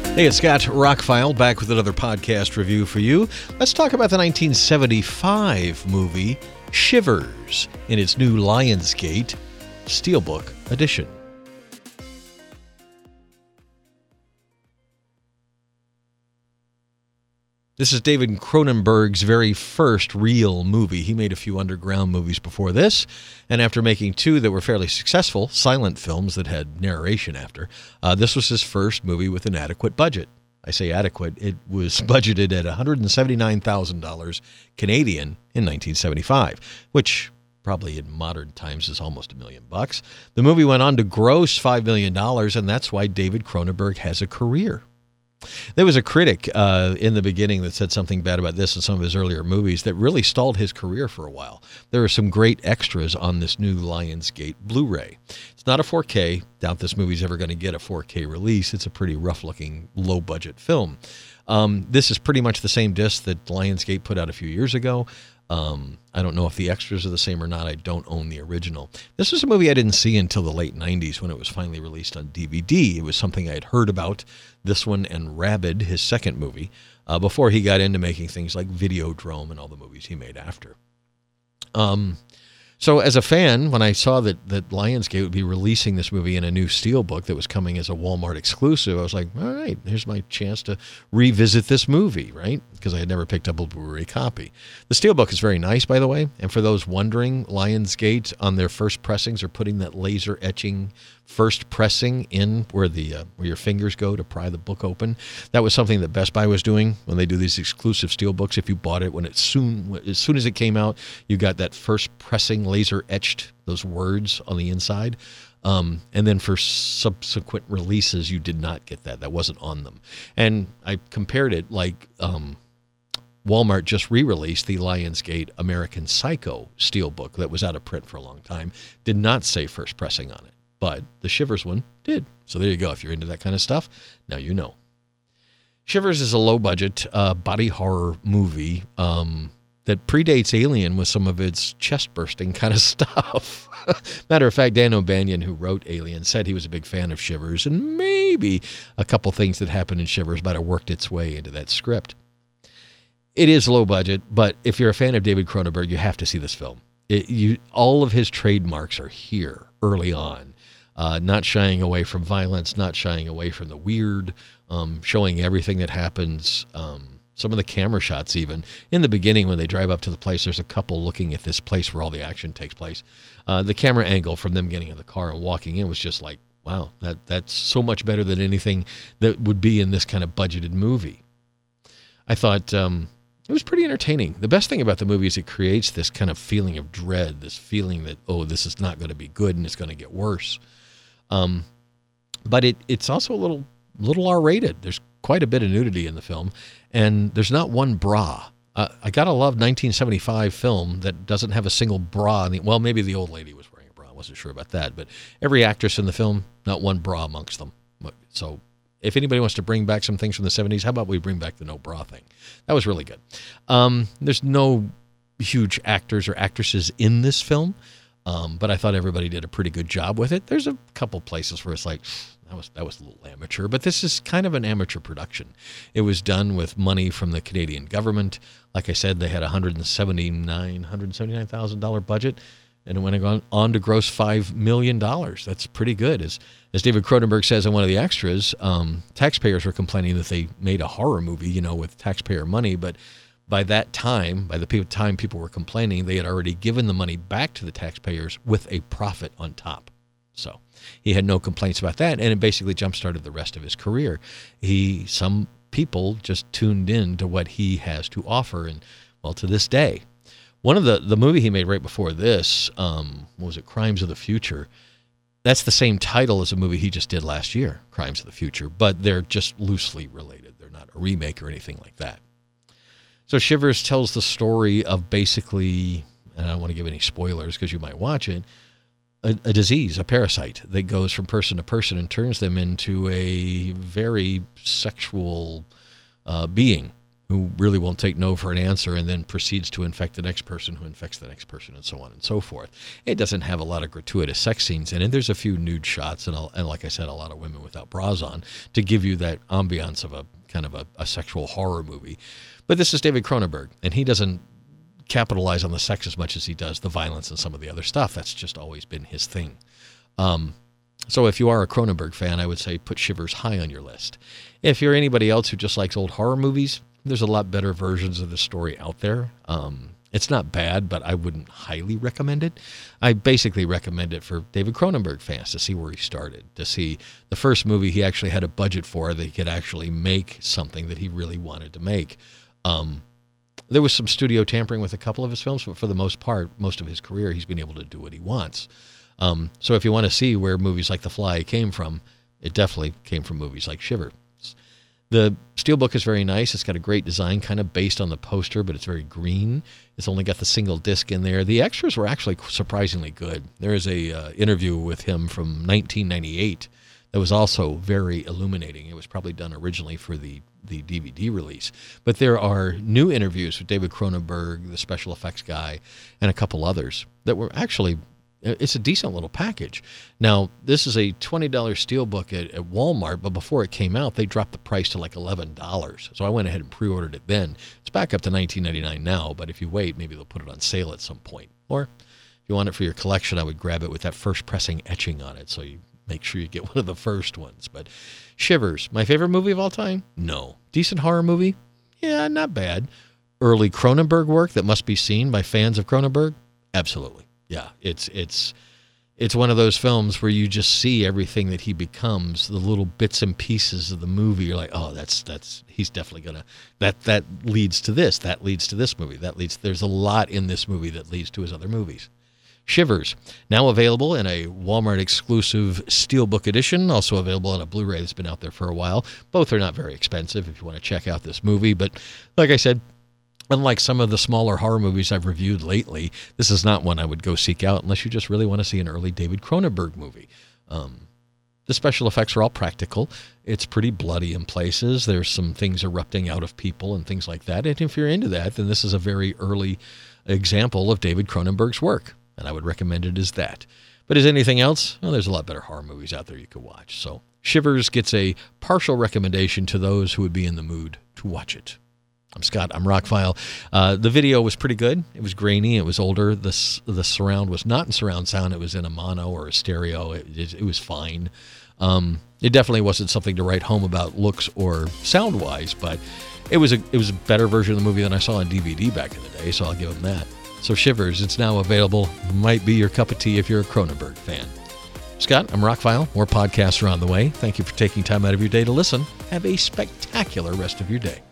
Hey, it's Scott Rockfile back with another podcast review for you. Let's talk about the 1975 movie Shivers in its new Lionsgate Steelbook edition. This is David Cronenberg's very first real movie. He made a few underground movies before this, and after making two that were fairly successful, silent films that had narration after, this was his first movie with an adequate budget. I say adequate. It was budgeted at $179,000 Canadian in 1975, which probably in modern times is almost $1 million. The movie went on to gross $5 million, and that's why David Cronenberg has a career. There was a critic in the beginning that said something bad about this and some of his earlier movies that really stalled his career for a while. There are some great extras on this new Lionsgate Blu-ray. It's not a 4K. Doubt this movie's ever going to get a 4K release. It's a pretty rough-looking, low-budget film. This is pretty much the same disc that Lionsgate put out a few years ago. I don't know if the extras are the same or not. I don't own the original. This was a movie I didn't see until the late 90s when it was finally released on DVD. It was something I had heard about, this one and Rabid, his second movie, before he got into making things like Videodrome and all the movies he made after. So as a fan, when I saw that Lionsgate would be releasing this movie in a new steelbook that was coming as a Walmart exclusive, I was like, all right, here's my chance to revisit this movie, right? Because I had never picked up a Blu-ray copy. The steelbook is very nice, by the way. And for those wondering, Lionsgate on their first pressings are putting that laser etching first pressing in where your fingers go to pry the book open. That was something that Best Buy was doing when they do these exclusive steelbooks. If you bought it as soon as it came out, you got that first pressing laser etched those words on the inside. And then for subsequent releases, you did not get that. That wasn't on them. And I compared it like Walmart just re-released the Lionsgate American Psycho steelbook that was out of print for a long time. Did not say first pressing on it, but the Shivers one did. So there you go. If you're into that kind of stuff, now you know. Shivers is a low-budget body horror movie that predates Alien with some of its chest-bursting kind of stuff. Matter of fact, Dan O'Banion, who wrote Alien, said he was a big fan of Shivers, and maybe a couple things that happened in Shivers might have worked its way into that script. It is low budget, but if you're a fan of David Cronenberg, you have to see this film. All of his trademarks are here early on. Not shying away from violence, not shying away from the weird, showing everything that happens. Some of the camera shots even. In the beginning when they drive up to the place, there's a couple looking at this place where all the action takes place. The camera angle from them getting in the car and walking in was just like, wow, that's so much better than anything that would be in this kind of budgeted movie. I thought it was pretty entertaining. The best thing about the movie is it creates this kind of feeling of dread, this feeling that, oh, this is not going to be good and it's going to get worse. But it's also a little R-rated. There's quite a bit of nudity in the film, and there's not one bra. I gotta love 1975 film that doesn't have a single bra. Well, maybe the old lady was wearing a bra. I wasn't sure about that, but every actress in the film, not one bra amongst them. So if anybody wants to bring back some things from the 70s, how about we bring back the no bra thing? That was really good. There's no huge actors or actresses in this film, but I thought everybody did a pretty good job with it. There's a couple places where it's like, that was a little amateur, but this is kind of an amateur production. It was done with money from the Canadian government. Like I said, they had $179,000 budget, and it went on to gross $5 million. That's pretty good. As David Cronenberg says in one of the extras, taxpayers were complaining that they made a horror movie, with taxpayer money, but by that time, by the time people were complaining, they had already given the money back to the taxpayers with a profit on top. So he had no complaints about that, and it basically jump-started the rest of his career. Some people just tuned in to what he has to offer, and, well, to this day. One of the movie he made right before this, what was it, Crimes of the Future, that's the same title as a movie he just did last year, Crimes of the Future, but they're just loosely related. They're not a remake or anything like that. So Shivers tells the story of basically, and I don't want to give any spoilers because you might watch it, a disease, a parasite that goes from person to person and turns them into a very sexual being who really won't take no for an answer and then proceeds to infect the next person who infects the next person and so on and so forth. It doesn't have a lot of gratuitous sex scenes in it. There's a few nude shots and like I said, a lot of women without bras on to give you that ambiance of a kind of a sexual horror movie. But this is David Cronenberg, and he doesn't capitalize on the sex as much as he does the violence and some of the other stuff. That's just always been his thing. So if you are a Cronenberg fan, I would say put Shivers high on your list. If you're anybody else who just likes old horror movies, there's a lot better versions of the story out there. It's not bad, but I wouldn't highly recommend it. I basically recommend it for David Cronenberg fans to see where he started, to see the first movie he actually had a budget for, that he could actually make something that he really wanted to make. There was some studio tampering with a couple of his films, but for the most part, most of his career, he's been able to do what he wants. So if you want to see where movies like The Fly came from, it definitely came from movies like Shivers. The steelbook is very nice. It's got a great design, kind of based on the poster, but it's very green. It's only got the single disc in there. The extras were actually surprisingly good. There is a interview with him from 1998 that was also very illuminating. It was probably done originally for the DVD release. But there are new interviews with David Cronenberg, the special effects guy, and a couple others that were actually... It's a decent little package. Now, this is a $20 steelbook at Walmart, but before it came out, they dropped the price to like $11. So I went ahead and pre-ordered it then. It's back up to $19.99 now, but if you wait, maybe they'll put it on sale at some point. Or if you want it for your collection, I would grab it with that first pressing etching on it, so you make sure you get one of the first ones. But Shivers, my favorite movie of all time? No. Decent horror movie? Yeah, not bad. Early Cronenberg work that must be seen by fans of Cronenberg? Absolutely. Yeah, it's one of those films where you just see everything that he becomes, the little bits and pieces of the movie. You're like, oh, he's definitely gonna, that leads to this, that leads to this movie, there's a lot in this movie that leads to his other movies. Shivers, now available in a Walmart exclusive Steelbook edition, also available on a Blu-ray that's been out there for a while. Both are not very expensive if you want to check out this movie, but like I said, unlike some of the smaller horror movies I've reviewed lately, this is not one I would go seek out unless you just really want to see an early David Cronenberg movie. The special effects are all practical. It's pretty bloody in places. There's some things erupting out of people and things like that. And if you're into that, then this is a very early example of David Cronenberg's work, and I would recommend it as that. But as anything else, well, there's a lot better horror movies out there you could watch. So Shivers gets a partial recommendation to those who would be in the mood to watch it. I'm Scott. I'm Rockfile. The video was pretty good. It was grainy. It was older. The surround was not in surround sound. It was in a mono or a stereo. It was fine. It definitely wasn't something to write home about looks or sound-wise, but it was a better version of the movie than I saw on DVD back in the day, so I'll give them that. So Shivers, it's now available. Might be your cup of tea if you're a Cronenberg fan. Scott, I'm Rockfile. More podcasts are on the way. Thank you for taking time out of your day to listen. Have a spectacular rest of your day.